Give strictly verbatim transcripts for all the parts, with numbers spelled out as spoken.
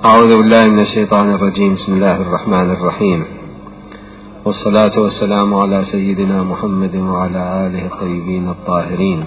أعوذ بالله من الشيطان الرجيم. بسم الله الرحمن الرحيم، والصلاة والسلام على سيدنا محمد وعلى آله الطيبين الطاهرين.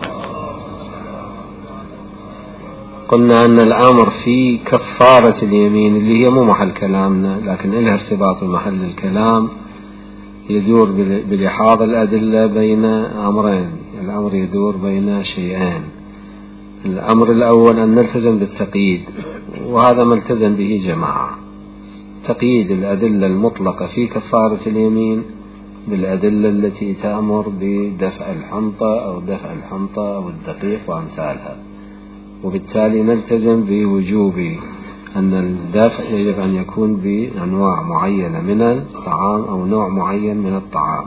قلنا أن الأمر في كفارة اليمين اللي هي مو محل كلامنا، لكن لها ارتباط بمحل الكلام، يدور بلحاظ الأدلة بين أمرين. الأمر يدور بين شيئين. الأمر الأول أن نلتزم بالتقييد، وهذا ما التزم به جماعة، تقييد الأدلة المطلقة في كفارة اليمين بالأدلة التي تأمر بدفع الحنطة أو دفع الحنطة أو الدقيق وأمثالها، وبالتالي نلتزم بوجوب أن الدفع يجب أن يكون بأنواع معينة من الطعام أو نوع معين من الطعام.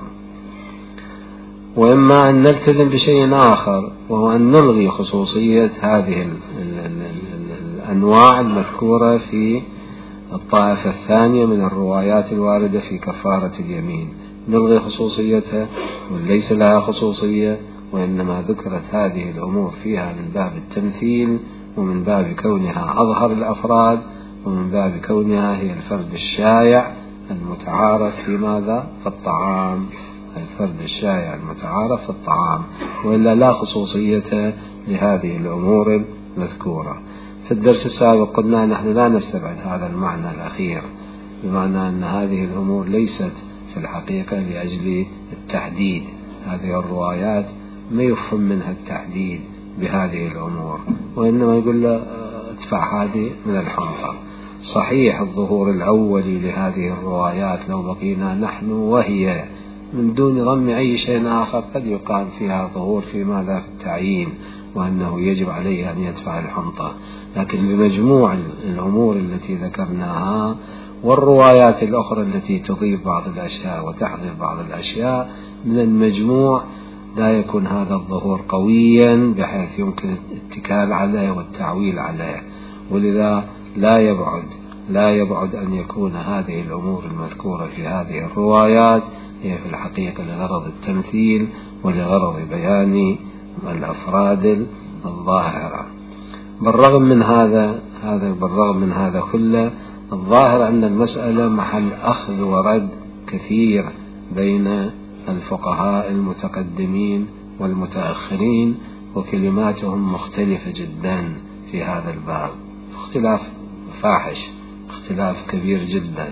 وإما أن نلتزم بشيء آخر، وهو أن نلغي خصوصية هذه الأنواع المذكورة في الطائفة الثانية من الروايات الواردة في كفارة اليمين، نلغي خصوصيتها وليس لها خصوصية، وإنما ذكرت هذه الأمور فيها من باب التمثيل، ومن باب كونها أظهر الأفراد، ومن باب كونها هي الفرد الشائع المتعارف في ماذا؟ في الطعام، الفرد الشائع المتعارف في الطعام، وإلا لا خصوصية لهذه الأمور المذكورة. في الدرس السابق قلنا نحن لا نستبعد هذا المعنى الأخير، بمعنى أن هذه الأمور ليست في الحقيقة لأجل التحديد، هذه الروايات ما يفهم منها التحديد بهذه الأمور، وإنما يقول له ادفع هذه من الحنطة. صحيح الظهور الأولي لهذه الروايات لو بقينا نحن وهي من دون رم أي شيء آخر قد يقال فيها ظهور في ماذا؟ في التعيين، وأنه يجب عليه أن يدفع الحنطة، لكن بمجموع الأمور التي ذكرناها والروايات الأخرى التي تضيف بعض الأشياء وتحذف بعض الأشياء من المجموع لا يكون هذا الظهور قويا بحيث يمكن الاتكال عليه والتعويل عليه، ولذا لا يبعد لا يبعد أن يكون هذه الأمور المذكورة في هذه الروايات هي في الحقيقة لغرض التمثيل ولغرض بيان الأفراد الظاهرة. بالرغم من هذا هذا بالرغم من هذا كله، الظاهر أن المسألة محل أخذ ورد كثير بين الفقهاء المتقدمين والمتأخرين، وكلماتهم مختلفة جدا في هذا الباب، اختلاف فاحش، اختلاف كبير جدا.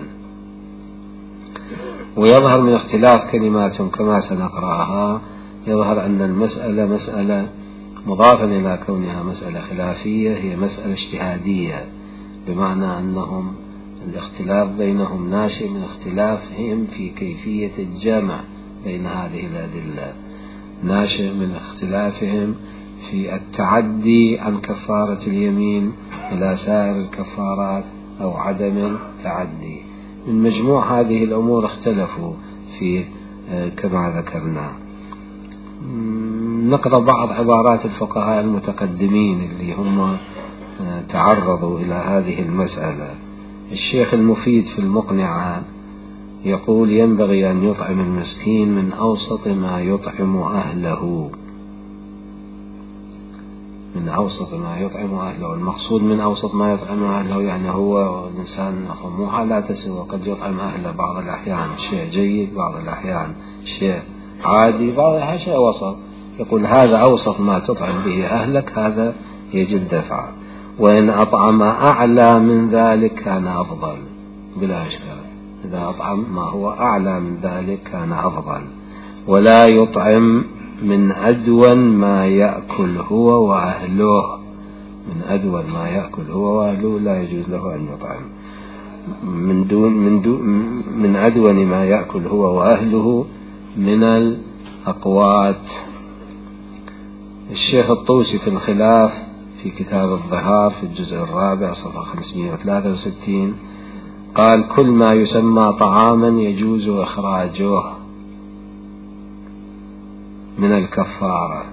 ويظهر من اختلاف كلماتهم كما سنقرأها يظهر أن المسألة مسألة مضافا إلى كونها مسألة خلافية هي مسألة اجتهادية، بمعنى أنهم الاختلاف بينهم ناشئ من اختلافهم في كيفية الجمع بين هذه الأدلة، ناشئ من اختلافهم في التعدي عن كفارة اليمين إلى سائر الكفارات أو عدم التعدي. من مجموع هذه الأمور اختلفوا في كما ذكرنا. نقرأ بعض عبارات الفقهاء المتقدمين اللي هم تعرضوا إلى هذه المسألة. الشيخ المفيد في المقنعة يقول: ينبغي أن يطعم المسكين من أوسط ما يطعم أهله، من أوسط ما يطعم أهله. المقصود من أوسط ما يطعم أهله يعني هو الإنسان مو حالاته سوى، قد يطعم أهله بعض الأحيان شيء جيد، بعض الأحيان شيء عادي، بعض الأحيان شيء وسط. يقول هذا أوسط ما تطعم به أهلك، هذا يجب دفعه، وإن أطعم أعلى من ذلك كان أفضل بلا إشكال. إذا أطعم ما هو أعلى من ذلك كان أفضل. ولا يطعم من أدون ما يأكل هو وأهله، من أدون ما يأكل هو وأهله لا يجوز له أن يطعم. من دون من دون من أدون ما يأكل هو وأهله من الأقوات. الشيخ الطوسي في الخلاف في كتاب الظهار في الجزء الرابع صفحة خمسمائة وثلاثة وستين قال: كل ما يسمى طعاما يجوز إخراجه من الكفارة.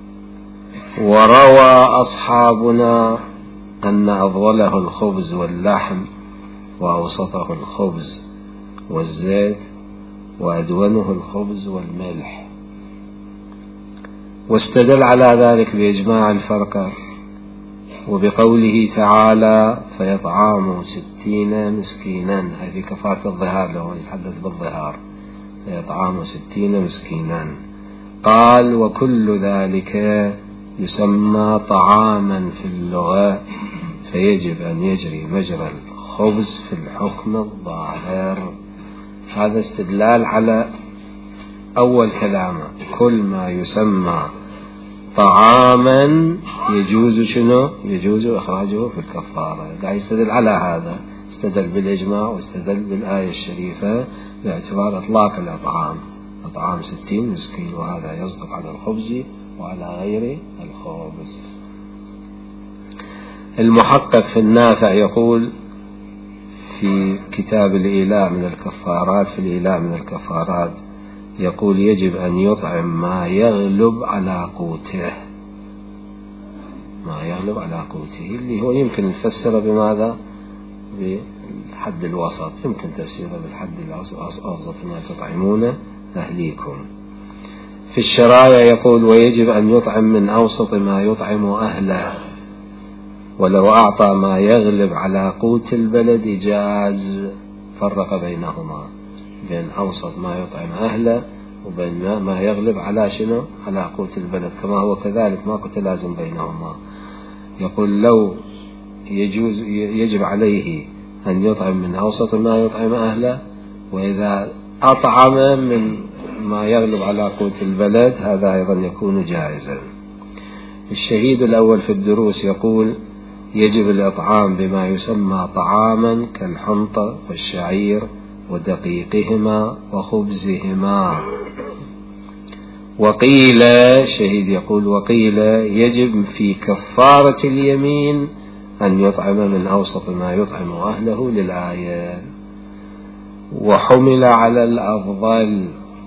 وروى أصحابنا أن أفضله الخبز واللحم، وأوسطه الخبز والزيت، وأدونه الخبز والملح. واستدل على ذلك بإجماع الفرقة وبقوله تعالى فيطعام ستين مسكينا، هذه كفارة الظهار لو يتحدث بالظهار، فيطعام ستين مسكينا. قال وكل ذلك يسمى طعاما في اللغة، فيجب أن يجري مجرى الخبز في الحكم الظاهر. هذا استدلال على أول كلامه، كل ما يسمى طعاما يجوز شنو؟ يجوز إخراجه في الكفارة. قاعد يستدل على هذا، استدل بالإجماع واستدل بالآية الشريفة باعتبار إطلاق الأطعام، أطعام ستين مسكين، وهذا يصدق على الخبز وعلى غير الخبز. المحقق في النافع يقول في كتاب الإيلاء من الكفارات، في الإيلاء من الكفارات يقول يجب أن يطعم ما يغلب على قوته، ما يغلب على قوته، اللي هو يمكن نفسره بماذا؟ بالحد الوسط، يمكن تفسيره بالحد الأوسط، ما تطعمون أهليكم. في الشرائع يقول ويجب أن يطعم من أوسط ما يطعم أهله، ولو أعطى ما يغلب على قوت البلد جاز، فرق بينهما، بين أوسط ما يطعم أهله وبين ما يغلب على شنو؟ على قوت البلد، كما هو كذلك ما تلازم بينهما. يقول لو يجوز يجب عليه أن يطعم من أوسط ما يطعم أهله، وإذا أطعم من ما يغلب على قوت البلد هذا أيضا يكون جائزا. الشهيد الأول في الدروس يقول يجب الإطعام بما يسمى طعاما كالحنطة والشعير ودقيقهما وخبزهما. وقيل، الشهيد يقول وقيل يجب في كفارة اليمين أن يطعم من أوسط ما يطعم أهله للآية. وحمل على الأفضل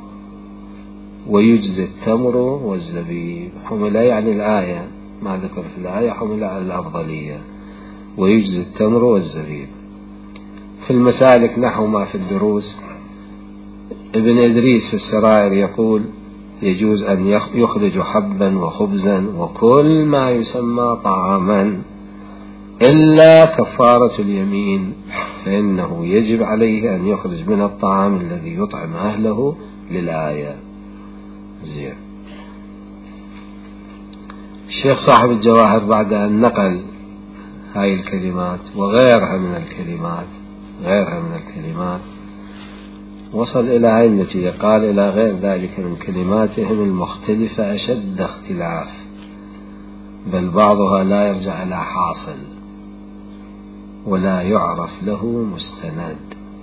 ويجزي التمر والزبيب، حمل يعني الآية ما ذكر في الآية، حمل على الأفضلية، ويجزي التمر والزبيب. في المسالك نحو ما في الدروس ابن إدريس في السرائر يقول يجوز أن يخرج حبا وخبزا وكل ما يسمى طعاما إلا كفارة اليمين، فإنه يجب عليه أن يخرج من الطعام الذي يطعم أهله للآية. زين. الشيخ صاحب الجواهر بعد أن نقل هاي الكلمات وغيرها من الكلمات غيرها من الكلمات وصل إلى هاي النتيجة، قال إلى غير ذلك من كلماتهم المختلفة أشد اختلاف، بل بعضها لا يرجع إلى حاصل ولا يعرف له مستند.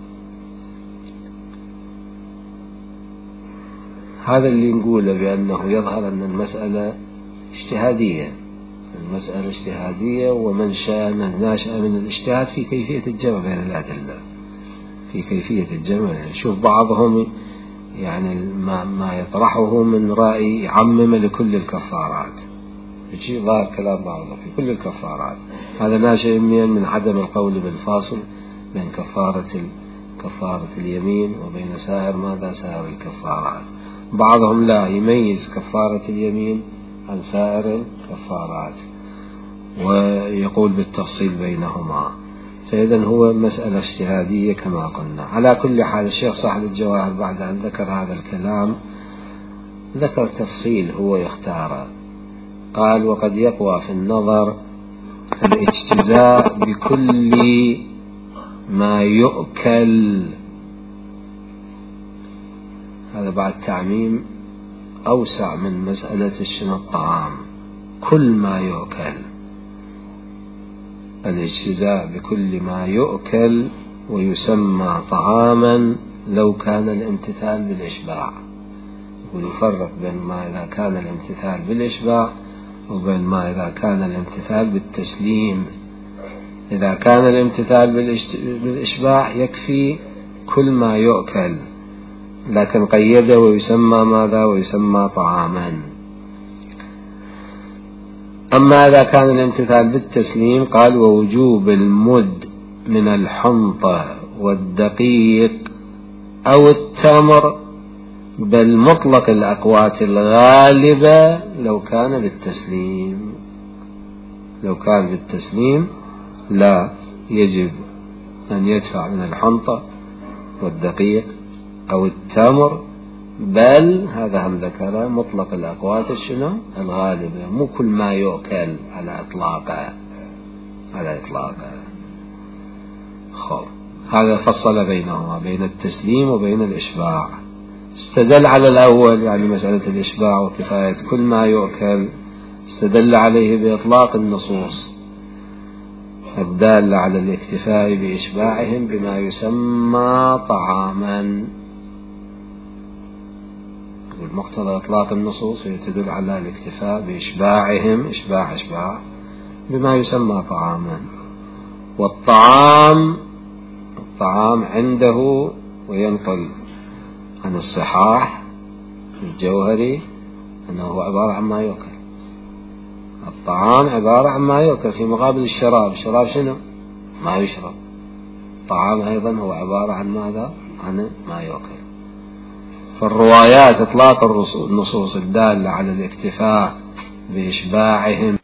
هذا اللي نقوله بأنه يظهر أن المسألة اجتهادية، المسألة اجتهادية، ومن شاء من ناشأ من الاجتهاد في كيفية الجمع بين الأدلة، في كيفية الجمع. شوف بعضهم يعني ما, ما يطرحه من رأي يعمم لكل الكفارات، يجي ظاهر كلام بعضهم في كل الكفارات، هذا ناشئ من عدم القول بالفاصل بين كفارة كفارة اليمين وبين سائر ماذا سائر الكفارات. بعضهم لا يميز كفارة اليمين عن سائر الكفارات ويقول بالتفصيل بينهما، فإذا هو مسألة اجتهادية كما قلنا. على كل حال الشيخ صاحب الجواهر بعد أن ذكر هذا الكلام ذكر تفصيل هو يختاره، قال وقد يقوى في النظر الاجتزاء بكل ما يؤكل، هذا بعد تعميم أوسع من مسألة شنو الطعام، كل ما يؤكل، الاجتزاء بكل ما يؤكل ويسمى طعاما لو كان الامتثال بالإشباع. ويفرق بين ما إذا كان الامتثال بالإشباع وبين ما إذا كان الامتثال بالتسليم. إذا كان الامتثال بالإشباع يكفي كل ما يؤكل، لكن قيده ويسمى ماذا؟ ويسمى طعاما. أما إذا كان الامتثال بالتسليم قال ووجوب المد من الحنطة والدقيق أو التمر، بل مطلق الأقوات الغالبة لو كان بالتسليم. لو كان بالتسليم لا يجب أن يدفع من الحنطة والدقيق أو التمر، بل هذا هم ذكره مطلق الأقوات الشنو الغالبة، مو كل ما يؤكل على إطلاقه على إطلاقه. خب هذا فصل بينهما، بين التسليم وبين الإشباع. استدل على الأول يعني مسألة الإشباع وكفاية كل ما يؤكل، استدل عليه بإطلاق النصوص الدالة على الاكتفاء بإشباعهم بما يسمى طعاما. والمقتضى إطلاق النصوص هي تدل على الاكتفاء بإشباعهم، إشباع إشباع بما يسمى طعاما. والطعام الطعام عنده وينقل عن الصحاح الجوهري أنه هو عبارة عن ما يؤكل. الطعام عبارة عن ما يؤكل في مقابل الشراب. الشراب شنو؟ ما يشرب. الطعام أيضا هو عبارة عن ماذا؟ عن ما يؤكل. فالروايات إطلاق النصوص الدالة على الاكتفاء بإشباعهم